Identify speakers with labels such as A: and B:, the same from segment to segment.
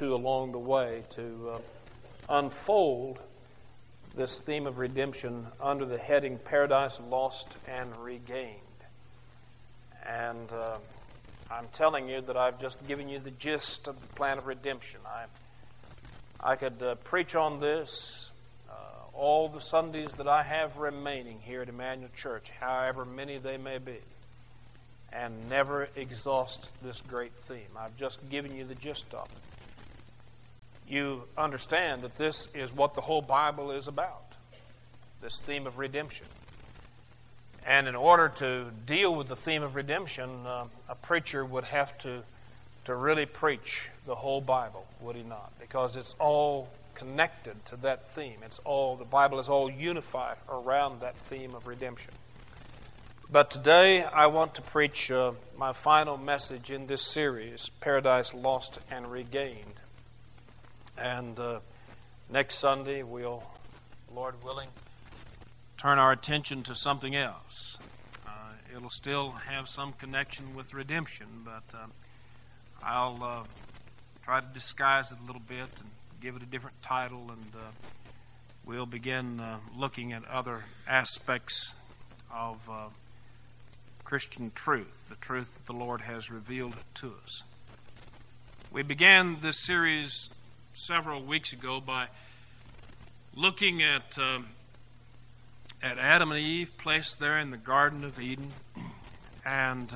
A: to along the way to unfold this theme of redemption under the heading Paradise Lost and Regained. And I'm telling you that I've just given you the gist of the plan of redemption. I could preach on this all the Sundays that I have remaining here at Emmanuel Church, however many they may be, and never exhaust this great theme. I've just given you the gist of it. You understand that this is what the whole Bible is about, this theme of redemption. And in order to deal with the theme of redemption, a preacher would have to really preach the whole Bible, would he not? Because it's all connected to that theme. The Bible is all unified around that theme of redemption. But today I want to preach my final message in this series, Paradise Lost and Regained. And next Sunday we'll, Lord willing, turn our attention to something else. It'll still have some connection with redemption, but I'll try to disguise it a little bit and give it a different title, and we'll begin looking at other aspects of Christian truth, the truth that the Lord has revealed to us. We began this series several weeks ago by looking at Adam and Eve placed there in the Garden of Eden, and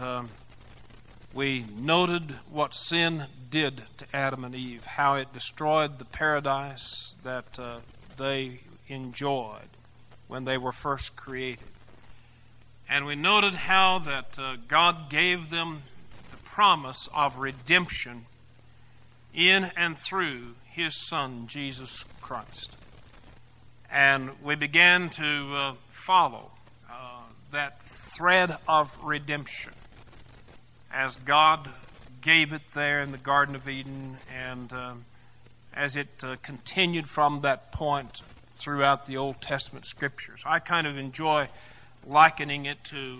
A: we noted what sin did to Adam and Eve, how it destroyed the paradise that they enjoyed when they were first created. And we noted how that God gave them the promise of redemption in and through His Son, Jesus Christ. And we began to follow that thread of redemption as God gave it there in the Garden of Eden, and as it continued from that point throughout the Old Testament Scriptures. I kind of enjoy likening it to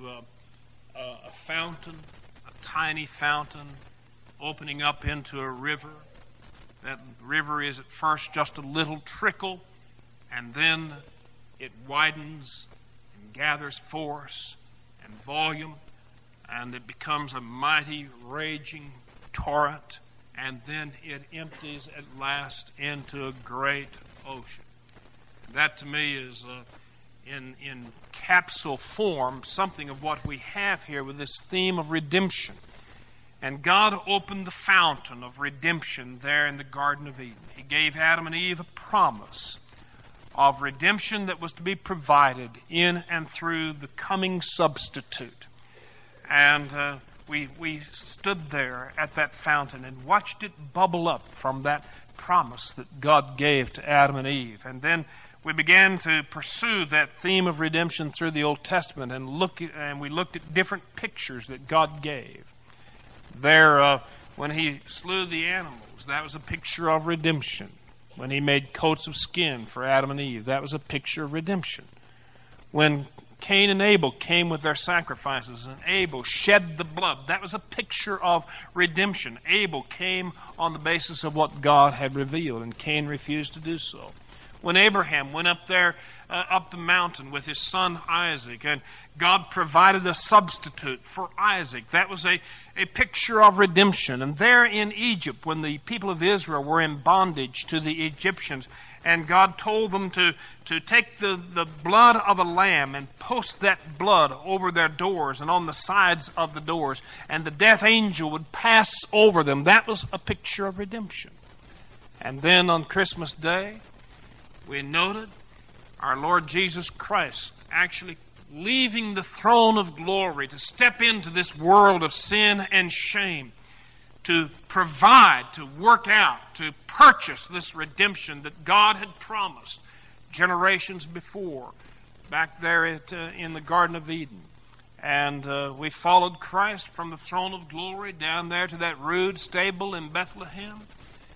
A: a fountain, a tiny fountain opening up into a river. That river is at first just a little trickle, and then it widens and gathers force and volume, and it becomes a mighty raging torrent, and then it empties at last into a great ocean. That to me is in capsule form something of what we have here with this theme of redemption. And God opened the fountain of redemption there in the Garden of Eden. He gave Adam and Eve a promise of redemption that was to be provided in and through the coming substitute. And we stood there at that fountain and watched it bubble up from that promise that God gave to Adam and Eve. And then we began to pursue that theme of redemption through the Old Testament, and we looked at different pictures that God gave. There, when He slew the animals, that was a picture of redemption. When He made coats of skin for Adam and Eve, that was a picture of redemption. When Cain and Abel came with their sacrifices, and Abel shed the blood, that was a picture of redemption. Abel came on the basis of what God had revealed, and Cain refused to do so. When Abraham went up there, up the mountain with his son Isaac, and God provided a substitute for Isaac, that was a picture of redemption. And there in Egypt, when the people of Israel were in bondage to the Egyptians, and God told them to take the blood of a lamb and post that blood over their doors and on the sides of the doors, and the death angel would pass over them, that was a picture of redemption. And then on Christmas Day, we noted our Lord Jesus Christ actually leaving the throne of glory to step into this world of sin and shame, to provide, to work out, to purchase this redemption that God had promised generations before, back there in the Garden of Eden. And we followed Christ from the throne of glory down there to that rude stable in Bethlehem.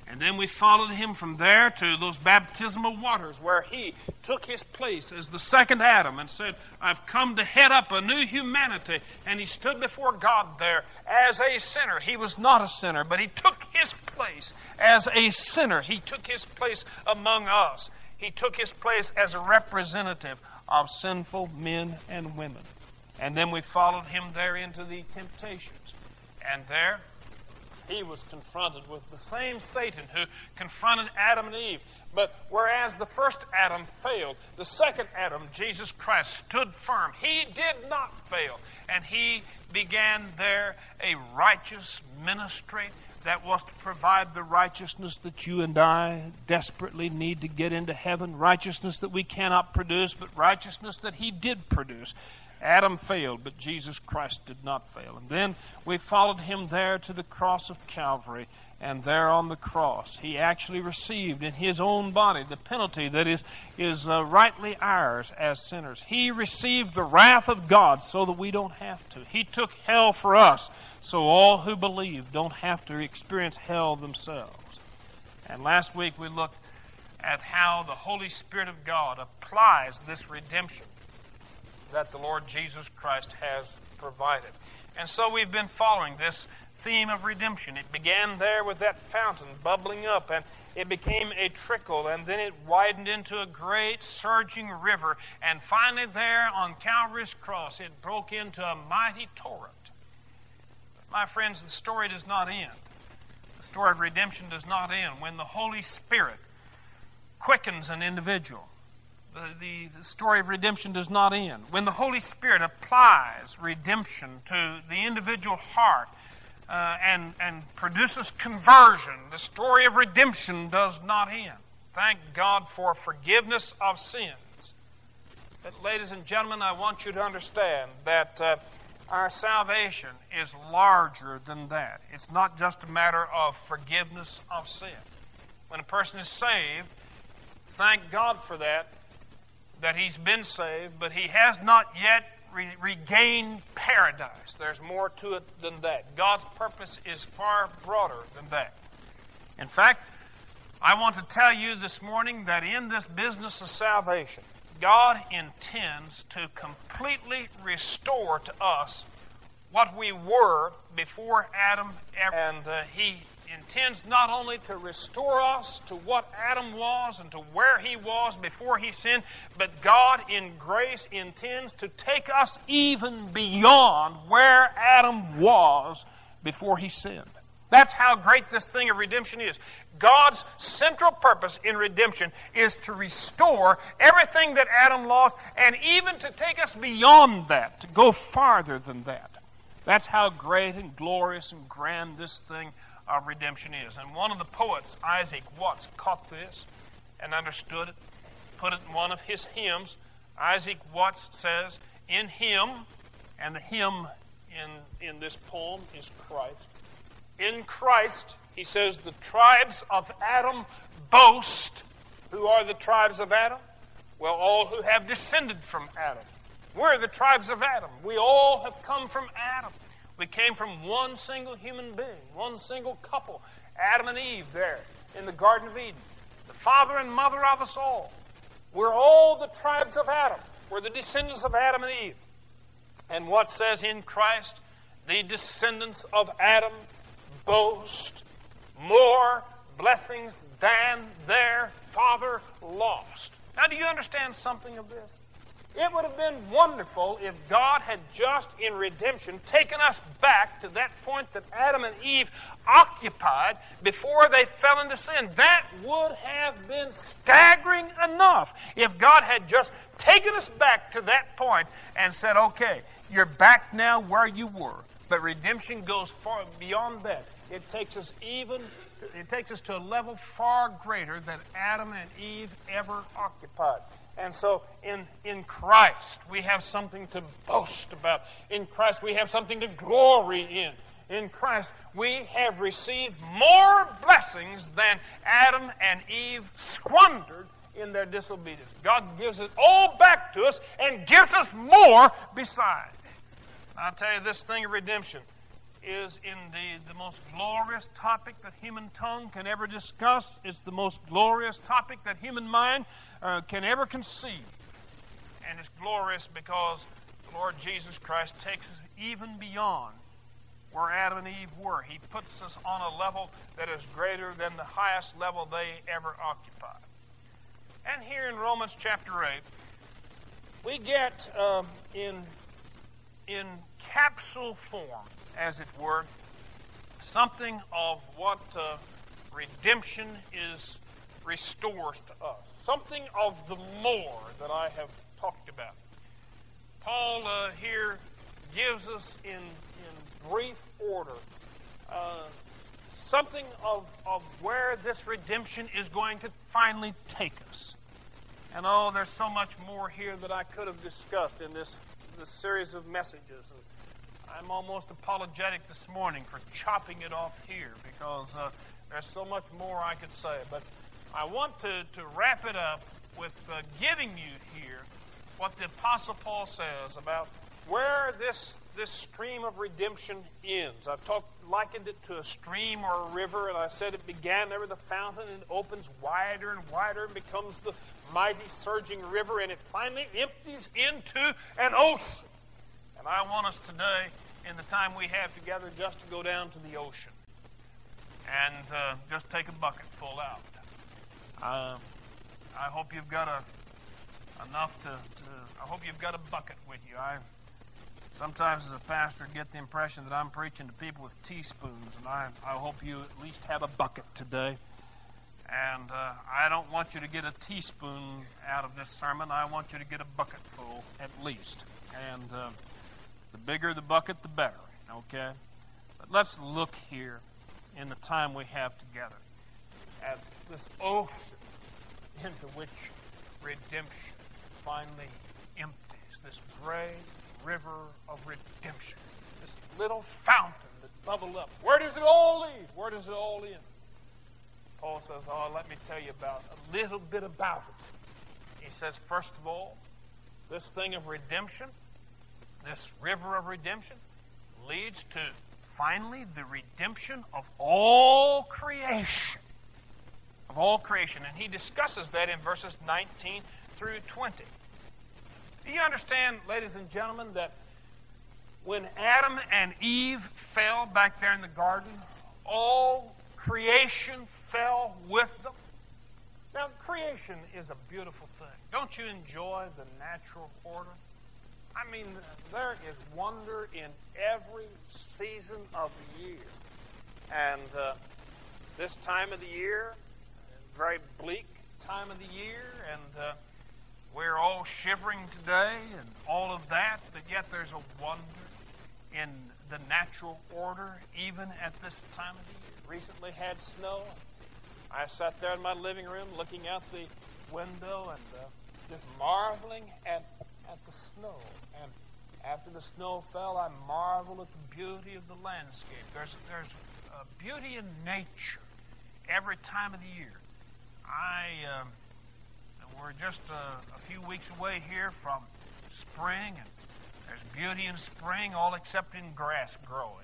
A: And then we followed him from there to those baptismal waters where he took his place as the second Adam and said, I've come to head up a new humanity. And he stood before God there as a sinner. He was not a sinner, but he took his place as a sinner. He took his place among us. He took his place as a representative of sinful men and women. And then we followed him there into the temptations. And there he was confronted with the same Satan who confronted Adam and Eve. But whereas the first Adam failed, the second Adam, Jesus Christ, stood firm. He did not fail. And he began there a righteous ministry that was to provide the righteousness that you and I desperately need to get into heaven. Righteousness that we cannot produce, but righteousness that he did produce. Adam failed, but Jesus Christ did not fail. And then we followed him there to the cross of Calvary. And there on the cross, he actually received in his own body the penalty that is rightly ours as sinners. He received the wrath of God so that we don't have to. He took hell for us so all who believe don't have to experience hell themselves. And last week we looked at how the Holy Spirit of God applies this redemption that the Lord Jesus Christ has provided. And so we've been following this theme of redemption. It began there with that fountain bubbling up, and it became a trickle, and then it widened into a great surging river, and finally there on Calvary's cross it broke into a mighty torrent. But my friends, the story does not end. The story of redemption does not end. When the Holy Spirit quickens an individual, the story of redemption does not end. When the Holy Spirit applies redemption to the individual heart and produces conversion, the story of redemption does not end. Thank God for forgiveness of sins. But ladies and gentlemen, I want you to understand that our salvation is larger than that. It's not just a matter of forgiveness of sin. When a person is saved, thank God for that he's been saved, but he has not yet regained paradise. There's more to it than that. God's purpose is far broader than that. In fact, I want to tell you this morning that in this business of salvation, God intends to completely restore to us what we were before Adam. And he intends not only to restore us to what Adam was and to where he was before he sinned, but God in grace intends to take us even beyond where Adam was before he sinned. That's how great this thing of redemption is. God's central purpose in redemption is to restore everything that Adam lost, and even to take us beyond that, to go farther than that. That's how great and glorious and grand this thing of redemption is. And one of the poets, Isaac Watts, caught this and understood it, put it in one of his hymns. Isaac Watts says, in him, and the hymn in this poem is Christ. In Christ, he says, the tribes of Adam boast. Who are the tribes of Adam? Well, all who have descended from Adam. We're the tribes of Adam. We all have come from Adam. We came from one single human being, one single couple, Adam and Eve there in the Garden of Eden. The father and mother of us all. We're all the tribes of Adam. We're the descendants of Adam and Eve. And what says in Christ? The descendants of Adam boast more blessings than their father lost. Now, do you understand something of this? It would have been wonderful if God had just in redemption taken us back to that point that Adam and Eve occupied before they fell into sin. That would have been staggering enough if God had just taken us back to that point and said, okay, you're back now where you were. But redemption goes far beyond that. It takes us to a level far greater than Adam and Eve ever occupied. And so in Christ, we have something to boast about. In Christ, we have something to glory in. In Christ, we have received more blessings than Adam and Eve squandered in their disobedience. God gives it all back to us and gives us more besides. I'll tell you, this thing of redemption is indeed the most glorious topic that human tongue can ever discuss. It's the most glorious topic that human mind can ever conceive. And it's glorious because the Lord Jesus Christ takes us even beyond where Adam and Eve were. He puts us on a level that is greater than the highest level they ever occupied. And here in Romans chapter 8, we get in capsule form, as it were, something of what redemption restores to us. Something of the more that I have talked about. Paul here gives us in brief order something of where this redemption is going to finally take us. And there's so much more here that I could have discussed in this series of messages. And I'm almost apologetic this morning for chopping it off here because there's so much more I could say. But I want to wrap it up with giving you here what the Apostle Paul says about where this stream of redemption ends. I've likened it to a stream or a river, and I said it began there with a fountain and opens wider and wider and becomes the mighty surging river, and it finally empties into an ocean. And I want us today, in the time we have together, just to go down to the ocean and just take a bucket full out. I hope you've got enough to I hope you've got a bucket with you. I sometimes as a pastor get the impression that I'm preaching to people with teaspoons, and I hope you at least have a bucket today. And I don't want you to get a teaspoon out of this sermon. I want you to get a bucket full at least. And the bigger the bucket, the better, okay? But let's look here in the time we have together at this ocean into which redemption finally empties, this great river of redemption, this little fountain that bubbled up. Where does it all lead? Where does it all end? Paul says, let me tell you about a little bit about it. He says, first of all, this thing of redemption, this river of redemption, leads to finally the redemption of all creation. Of all creation. And he discusses that in verses 19 through 20. Do you understand, ladies and gentlemen, that when Adam and Eve fell back there in the garden, all creation fell with them? Now, creation is a beautiful thing. Don't you enjoy the natural order? I mean, there is wonder in every season of the year. And this time of the year, very bleak time of the year, and we're all shivering today and all of that, but yet there's a wonder in the natural order even at this time of the year. Recently had snow. I sat there in my living room looking out the window and just marveling at the snow. And after the snow fell, I marveled at the beauty of the landscape. There's a beauty in nature every time of the year. We're just a few weeks away here from spring, and there's beauty in spring, all except in grass growing.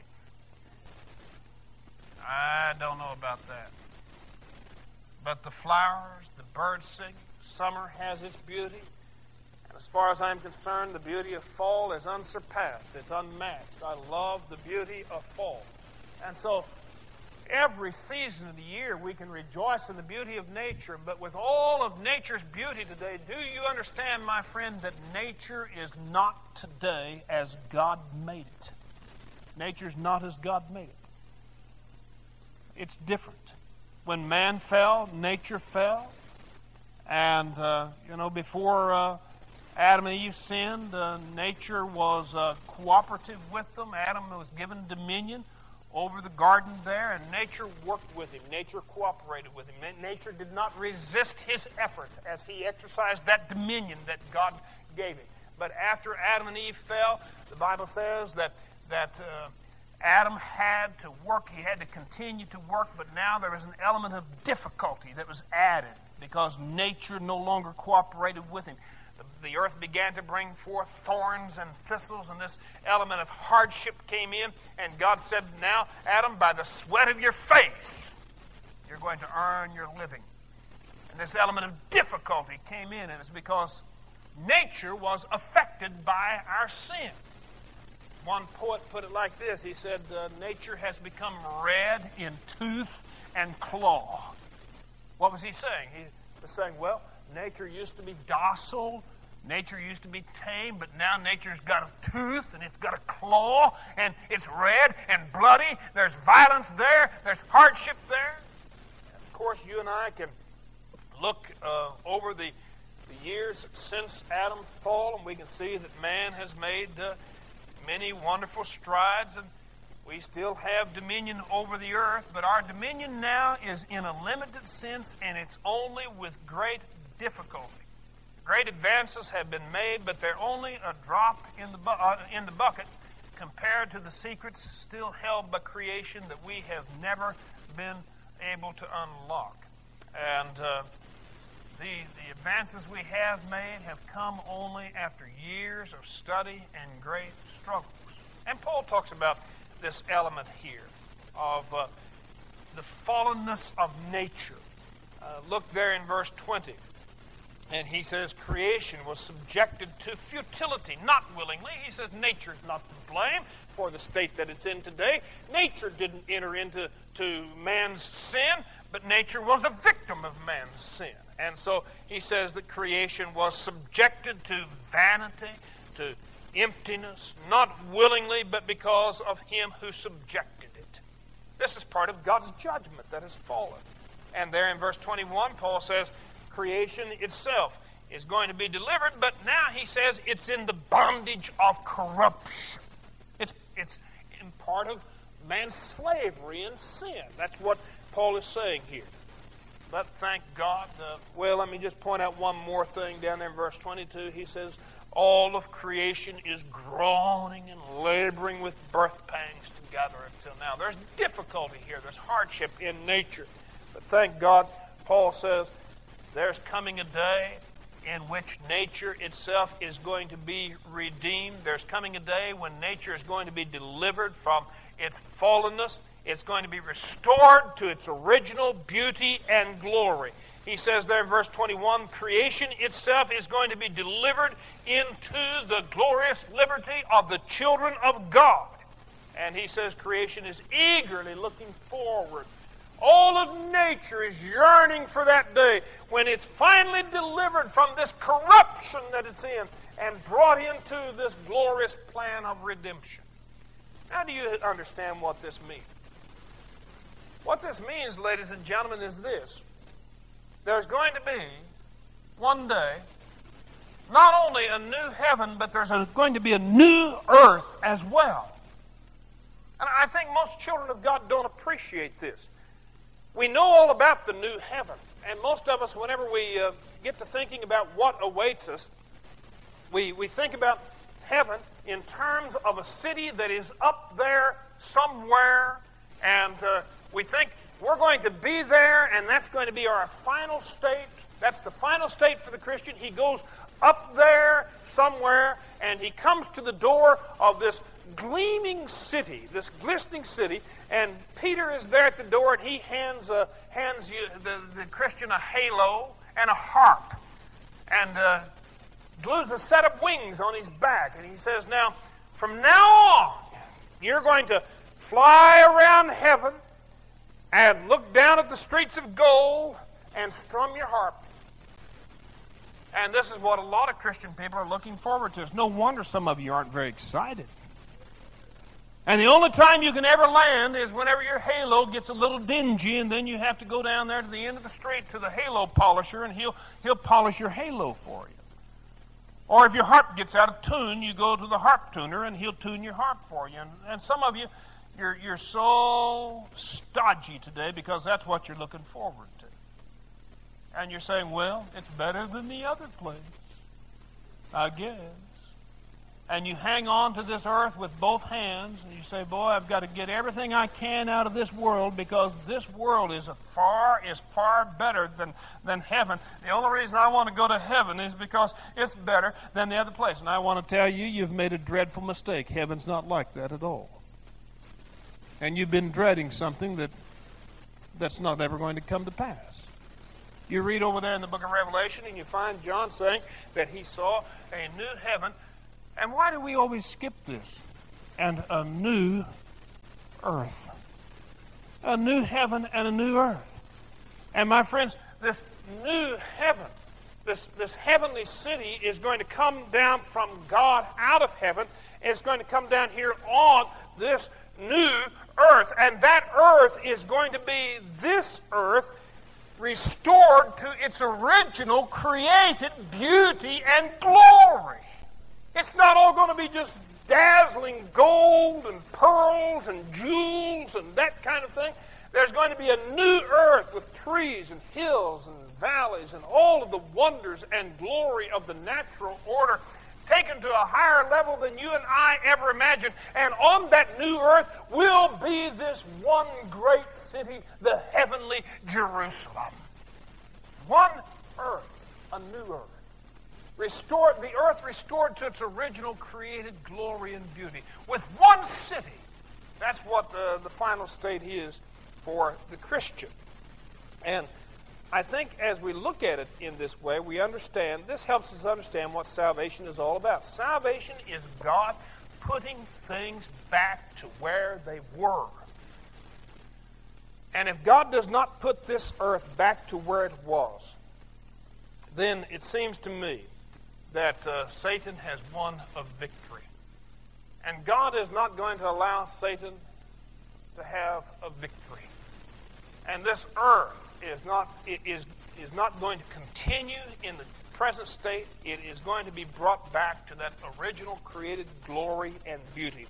A: I don't know about that. But the flowers, the birds singing, summer has its beauty. And as far as I'm concerned, the beauty of fall is unsurpassed. It's unmatched. I love the beauty of fall. And so every season of the year we can rejoice in the beauty of nature, but with all of nature's beauty today, do you understand, my friend, that nature is not today as God made it? Nature's not as God made it. It's different. When man fell, nature fell. And, before Adam and Eve sinned, nature was cooperative with them. Adam was given dominion over the garden there, and nature worked with him. Nature cooperated with him. Nature did not resist his efforts as he exercised that dominion that God gave him. But after Adam and Eve fell, the Bible says that Adam had to work. He had to continue to work, but now there was an element of difficulty that was added because nature no longer cooperated with him. The earth began to bring forth thorns and thistles, and this element of hardship came in, and God said, now, Adam, by the sweat of your face, you're going to earn your living. And this element of difficulty came in, and it's because nature was affected by our sin. One poet put it like this. He said, nature has become red in tooth and claw. What was he saying? He was saying, well, nature used to be docile, nature used to be tame, but now nature's got a tooth and it's got a claw, and it's red and bloody. There's violence there. There's hardship there. And of course, you and I can look over the years since Adam's fall, and we can see that man has made many wonderful strides, and we still have dominion over the earth, but our dominion now is in a limited sense, and it's only with great difficulty. Great advances have been made, but they're only a drop in the bucket compared to the secrets still held by creation that we have never been able to unlock. And the advances we have made have come only after years of study and great struggles. And Paul talks about this element here of the fallenness of nature. Look there in verse 20. And he says creation was subjected to futility, not willingly. He says nature is not to blame for the state that it's in today. Nature didn't enter into man's sin, but nature was a victim of man's sin. And so he says that creation was subjected to vanity, to emptiness, not willingly, but because of him who subjected it. This is part of God's judgment that has fallen. And there in verse 21, Paul says creation itself is going to be delivered, but now he says it's in the bondage of corruption. It's in part of man's slavery and sin. That's what Paul is saying here. But thank God. Let me just point out one more thing down there in verse 22. He says, all of creation is groaning and laboring with birth pangs together until now. There's difficulty here. There's hardship in nature. But thank God, Paul says, there's coming a day in which nature itself is going to be redeemed. There's coming a day when nature is going to be delivered from its fallenness. It's going to be restored to its original beauty and glory. He says there in verse 21, creation itself is going to be delivered into the glorious liberty of the children of God. And he says creation is eagerly looking forward. All of nature is yearning for that day when it's finally delivered from this corruption that it's in and brought into this glorious plan of redemption. Now, do you understand what this means? What this means, ladies and gentlemen, is this. There's going to be, one day, not only a new heaven, but there's going to be a new earth as well. And I think most children of God don't appreciate this. We know all about the new heaven, and most of us, whenever we get to thinking about what awaits us, we think about heaven in terms of a city that is up there somewhere, and we think we're going to be there, and that's going to be our final state. That's the final state for the Christian. He goes up there somewhere, and he comes to the door of this gleaming city, this glistening city, and Peter is there at the door, and he hands the Christian a halo and a harp, and glues a set of wings on his back, and he says, now, from now on, you're going to fly around heaven and look down at the streets of gold and strum your harp. And this is what a lot of Christian people are looking forward to. It's no wonder some of you aren't very excited. And the only time you can ever land is whenever your halo gets a little dingy, and then you have to go down there to the end of the street to the halo polisher, and he'll polish your halo for you. Or if your harp gets out of tune, you go to the harp tuner, and he'll tune your harp for you. And some of you, you're so stodgy today because that's what you're looking forward to. And you're saying, well, it's better than the other place, I guess. and you hang on to this earth with both hands, and you say, boy, I've got to get everything I can out of this world because this world is far better than heaven. The only reason I want to go to heaven is because it's better than the other place. And I want to tell you, you've made a dreadful mistake. Heaven's not like that at all. And you've been dreading something that's not ever going to come to pass. You read over there in the book of Revelation, and you find John saying that he saw a new heaven. And why do we always skip this? And a new earth. A new heaven and a new earth. And my friends, this new heaven, this heavenly city is going to come down from God out of heaven. And it's going to come down here on this new earth. And that earth is going to be this earth restored to its original created beauty and glory. It's not all going to be just dazzling gold and pearls and jewels and that kind of thing. There's going to be a new earth with trees and hills and valleys and all of the wonders and glory of the natural order taken to a higher level than you and I ever imagined. And on that new earth will be this one great city, the heavenly Jerusalem. One earth, a new earth. Restored, the earth restored to its original created glory and beauty. With one city. That's what the final state is for the Christian. And I think as we look at it in this way, we understand, this helps us understand what salvation is all about. Salvation is God putting things back to where they were. And if God does not put this earth back to where it was, then it seems to me that Satan has won a victory. And God is not going to allow Satan to have a victory. And this earth is not going to continue in the present state. It is going to be brought back to that original created glory and beauty.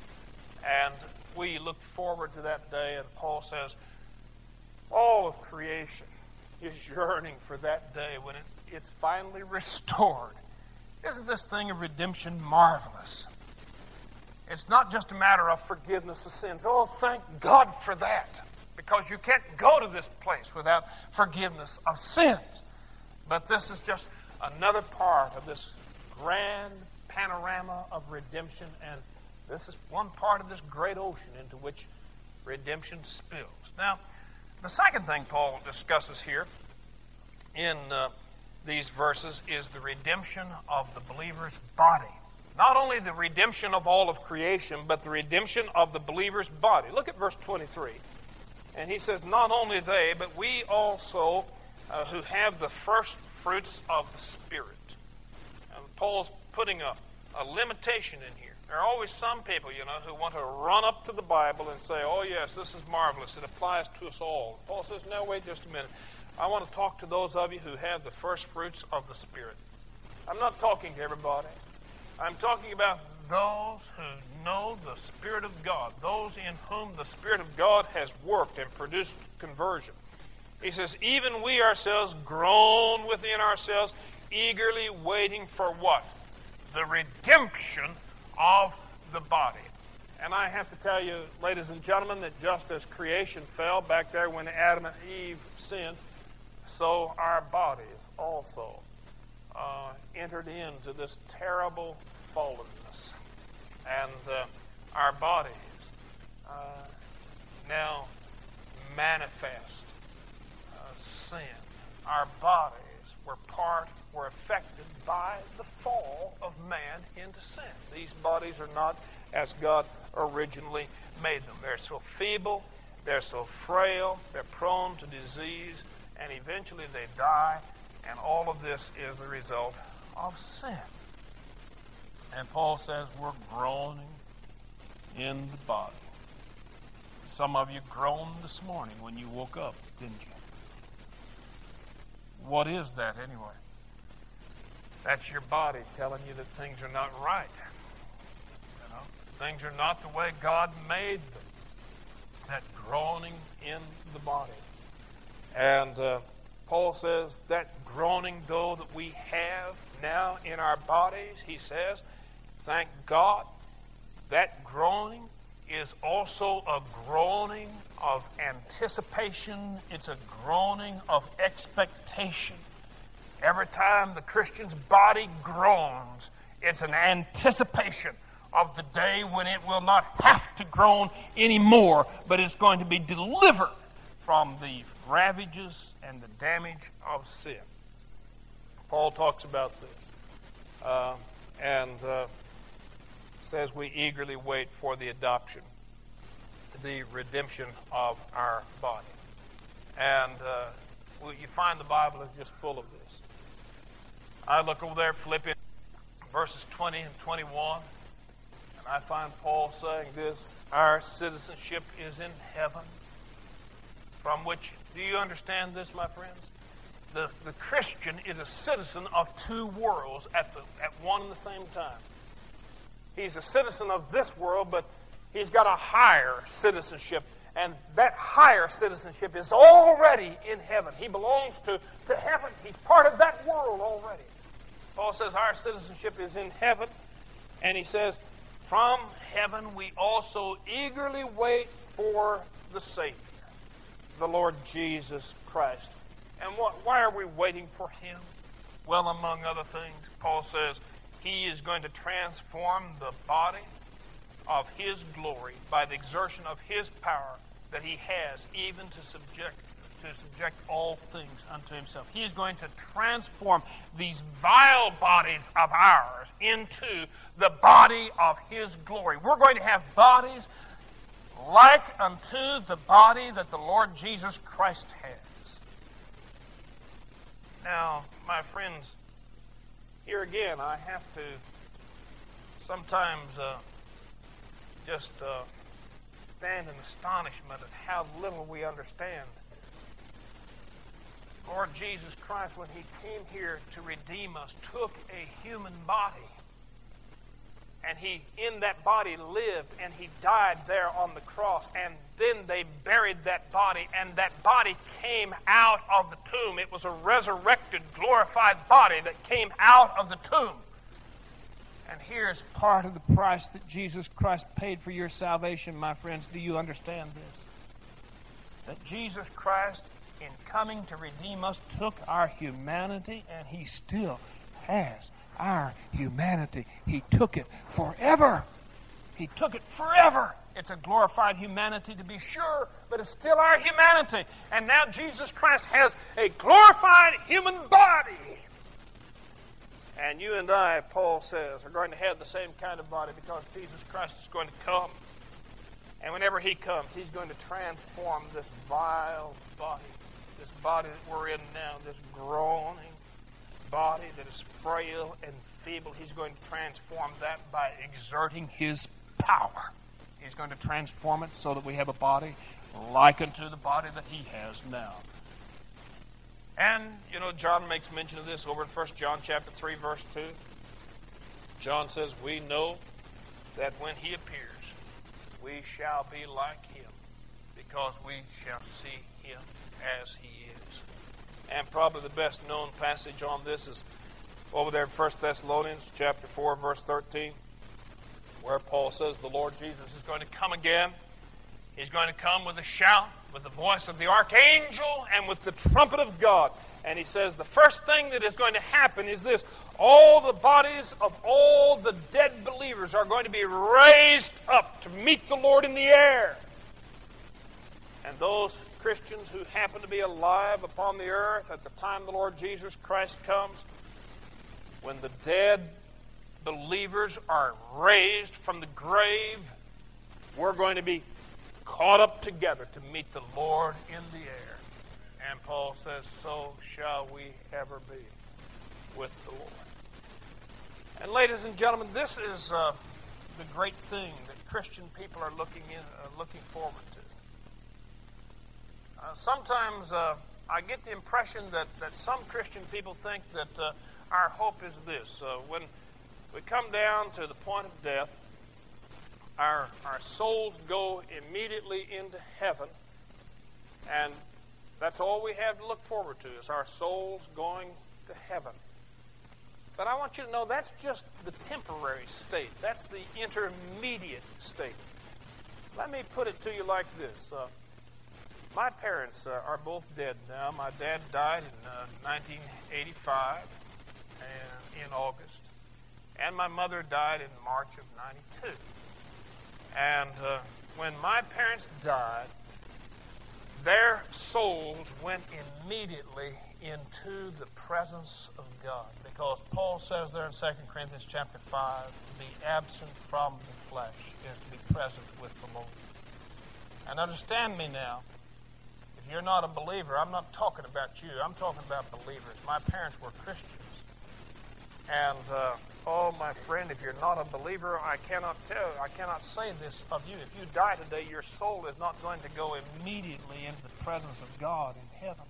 A: And we look forward to that day, and Paul says, all of creation is yearning for that day when it's finally restored. Isn't this thing of redemption marvelous? It's not just a matter of forgiveness of sins. Oh, thank God for that. Because you can't go to this place without forgiveness of sins. But this is just another part of this grand panorama of redemption. And this is one part of this great ocean into which redemption spills. Now, the second thing Paul discusses here in these verses is the redemption of the believer's body. Not only the redemption of all of creation, but the redemption of the believer's body. Look at verse 23. And he says, not only they, but we also who have the first fruits of the Spirit. And Paul's putting a limitation in here. There are always some people, who want to run up to the Bible and say, oh yes, this is marvelous. It applies to us all. Paul says, no, wait just a minute. I want to talk to those of you who have the first fruits of the Spirit. I'm not talking to everybody. I'm talking about those who know the Spirit of God, those in whom the Spirit of God has worked and produced conversion. He says, even we ourselves groan within ourselves, eagerly waiting for what? The redemption of the body. And I have to tell you, ladies and gentlemen, that just as creation fell back there when Adam and Eve sinned, so our bodies also entered into this terrible fallenness. And our bodies now manifest sin. Our bodies were affected by the fall of man into sin. These bodies are not as God originally made them. They're so feeble, they're so frail, they're prone to disease, and eventually they die, and all of this is the result of sin. And Paul says we're groaning in the body. Some of you groaned this morning when you woke up, didn't you? What is that anyway? That's your body telling you that things are not right. Things are not the way God made them. That groaning in the body. And Paul says that groaning, though, that we have now in our bodies, he says, Thank God that groaning is also a groaning of anticipation. It's a groaning of expectation. Every time the Christian's body groans, it's an anticipation of the day when it will not have to groan anymore, but it's going to be delivered from the ravages and the damage of sin. Paul talks about this and says we eagerly wait for the adoption, the redemption of our body. And you find the Bible is just full of this. I look over there, Philippians verses 20 and 21, and I find Paul saying this: our citizenship is in heaven, from which, do you understand this, my friends? The Christian is a citizen of two worlds at one and the same time. He's a citizen of this world, but he's got a higher citizenship, and that higher citizenship is already in heaven. He belongs to heaven. He's part of that world already. Paul says our citizenship is in heaven, and he says, from heaven we also eagerly wait for the Savior, the Lord Jesus Christ. And why are we waiting for Him? Well, among other things, Paul says He is going to transform the body of His glory by the exertion of His power that He has, even to subject all things unto Himself. He is going to transform these vile bodies of ours into the body of His glory. We're going to have bodies like unto the body that the Lord Jesus Christ has. Now, my friends, here again, I have to sometimes just stand in astonishment at how little we understand. Lord Jesus Christ, when He came here to redeem us, took a human body. And He, in that body, lived, and He died there on the cross. And then they buried that body, and that body came out of the tomb. It was a resurrected, glorified body that came out of the tomb. And here's part of the price that Jesus Christ paid for your salvation, my friends. Do you understand this? That Jesus Christ, in coming to redeem us, took our humanity, and He still has our humanity. He took it forever. He took it forever. It's a glorified humanity, to be sure, but it's still our humanity. And now Jesus Christ has a glorified human body. And you and I, Paul says, are going to have the same kind of body because Jesus Christ is going to come. And whenever He comes, He's going to transform this vile body, this body that we're in now, this groaning body that is frail and feeble. He's going to transform that by exerting His power. He's going to transform it so that we have a body like unto the body that He has now. And, you know, John makes mention of this over in 1 John chapter 3, verse 2. John says, we know that when He appears, we shall be like Him, because we shall see Him as He is. And probably the best known passage on this is over there in 1 Thessalonians chapter 4, verse 13, where Paul says the Lord Jesus is going to come again. He's going to come with a shout, with the voice of the archangel, and with the trumpet of God. And he says the first thing that is going to happen is this: all the bodies of all the dead believers are going to be raised up to meet the Lord in the air. And those Christians who happen to be alive upon the earth at the time the Lord Jesus Christ comes, when the dead believers are raised from the grave, we're going to be caught up together to meet the Lord in the air. And Paul says, so shall we ever be with the Lord. And ladies and gentlemen, this is the great thing that Christian people are looking forward to. Sometimes I get the impression that some Christian people think that our hope is this. When we come down to the point of death, our souls go immediately into heaven, and that's all we have to look forward to, is our souls going to heaven. But I want you to know that's just the temporary state. That's the intermediate state. Let me put it to you like this. My parents are both dead now. My dad died in 1985 in August. And my mother died in March of 92. And when my parents died, their souls went immediately into the presence of God. Because Paul says there in 2 Corinthians chapter 5, be absent from the flesh is to be present with the Lord. And understand me now, if you're not a believer, I'm not talking about you, I'm talking about believers. My parents were Christians. And, my friend, if you're not a believer, I cannot say this of you. If you die today, your soul is not going to go immediately into the presence of God in heaven.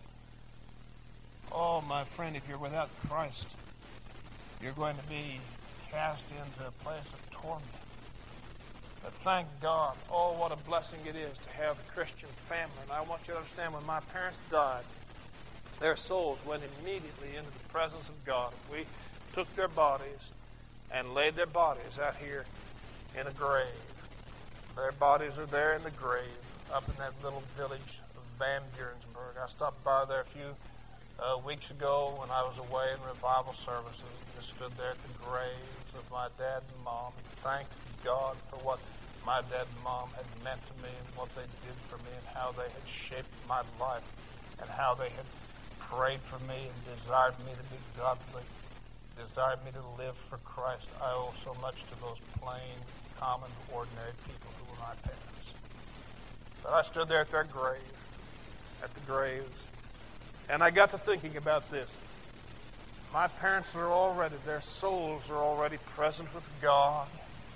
A: Oh, my friend, if you're without Christ, you're going to be cast into a place of torment. But thank God, oh, what a blessing it is to have a Christian family. And I want you to understand, when my parents died, their souls went immediately into the presence of God. We took their bodies and laid their bodies out here in a grave. Their bodies are there in the grave up in that little village of Van Burenburg. I stopped by there a few weeks ago when I was away in revival services. Just stood there at the graves of my dad and mom and thanked God for what my dad and mom had meant to me and what they did for me and how they had shaped my life and how they had prayed for me and desired me to be godly, desired me to live for Christ. I owe so much to those plain, common, ordinary people who were my parents. But I stood there at their grave, at the graves, and I got to thinking about this. My parents are already, their souls are already present with God.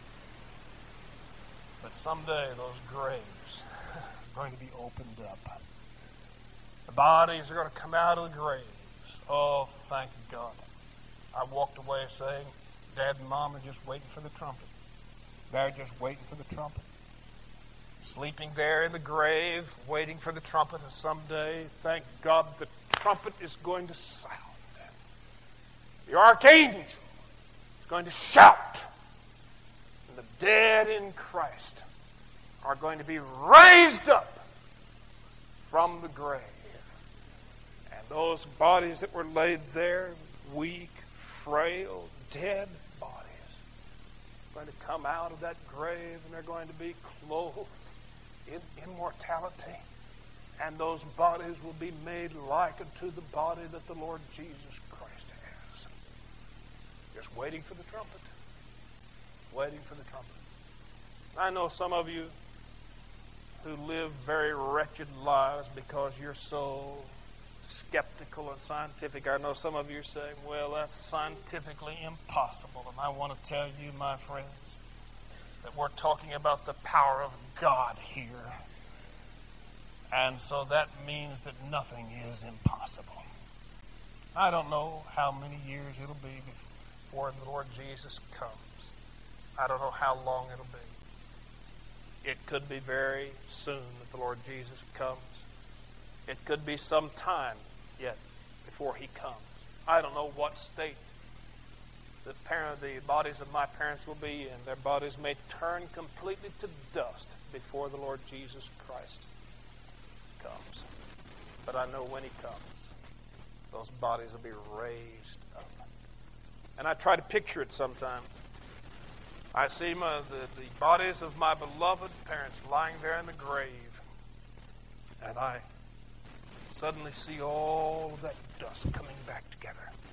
A: But someday those graves are going to be opened up. The bodies are going to come out of the graves. Oh, thank God. I walked away saying, Dad and Mom are just waiting for the trumpet. They're just waiting for the trumpet. Sleeping there in the grave, waiting for the trumpet, and someday, thank God, the trumpet is going to sound. The archangel is going to shout. And the dead in Christ are going to be raised up from the grave. And those bodies that were laid there, weak, frail, dead bodies, are going to come out of that grave and they're going to be clothed in immortality. And those bodies will be made like unto the body that the Lord Jesus Christ has. Just waiting for the trumpet. Waiting for the trumpet. I know some of you who live very wretched lives because you're so skeptical and scientific. I know some of you are saying, well, that's scientifically impossible. And I want to tell you, my friends, that we're talking about the power of God here. And so that means that nothing is impossible. I don't know how many years it'll be before the Lord Jesus comes. I don't know how long it'll be. It could be very soon that the Lord Jesus comes. It could be some time yet before he comes. I don't know what state the bodies of my parents will be in. Their bodies may turn completely to dust before the Lord Jesus Christ comes. But I know when he comes, those bodies will be raised up. And I try to picture it sometime. I see the bodies of my beloved parents lying there in the grave. And I suddenly see all of that dust coming back together.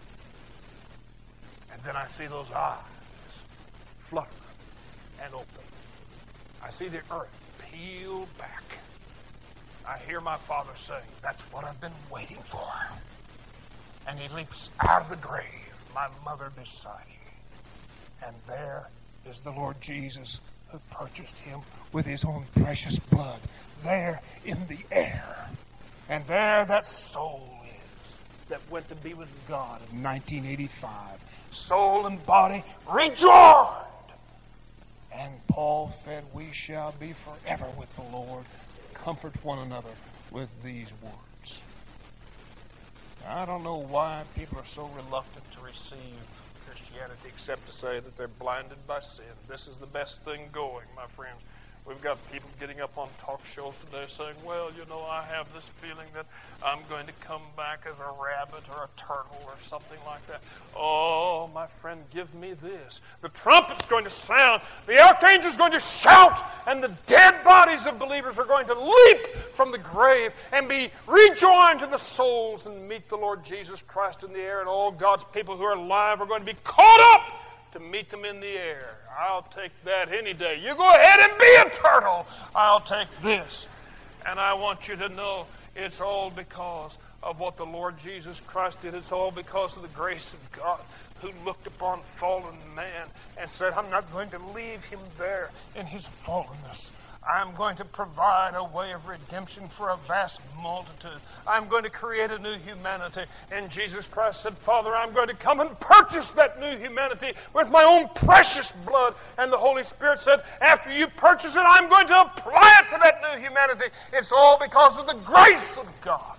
A: And then I see those eyes flutter and open. I see the earth peel back. I hear my father saying, that's what I've been waiting for. And he leaps out of the grave, my mother beside him. And there is the Lord Jesus who purchased him with his own precious blood. There in the air. And there that soul is that went to be with God in 1985. Soul and body rejoined. And Paul said, we shall be forever with the Lord. Comfort one another with these words. Now, I don't know why people are so reluctant to receive Christianity except to say that they're blinded by sin. This is the best thing going, my friends. We've got people getting up on talk shows today saying, well, you know, I have this feeling that I'm going to come back as a rabbit or a turtle or something like that. Oh, my friend, give me this. The trumpet's going to sound, the archangel's going to shout, and the dead bodies of believers are going to leap from the grave and be rejoined to the souls and meet the Lord Jesus Christ in the air, and all God's people who are alive are going to be caught up to meet them in the air. I'll take that any day. You go ahead and be a turtle. I'll take this. And I want you to know it's all because of what the Lord Jesus Christ did. It's all because of the grace of God, who looked upon fallen man and said, I'm not going to leave him there in his fallenness. I'm going to provide a way of redemption for a vast multitude. I'm going to create a new humanity. And Jesus Christ said, Father, I'm going to come and purchase that new humanity with my own precious blood. And the Holy Spirit said, after you purchase it, I'm going to apply it to that new humanity. It's all because of the grace of God.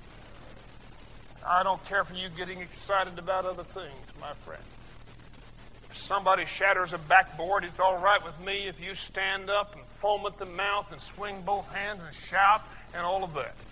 A: I don't care for you getting excited about other things, my friend. If somebody shatters a backboard, it's all right with me if you stand up and foam at the mouth and swing both hands and shout and all of that.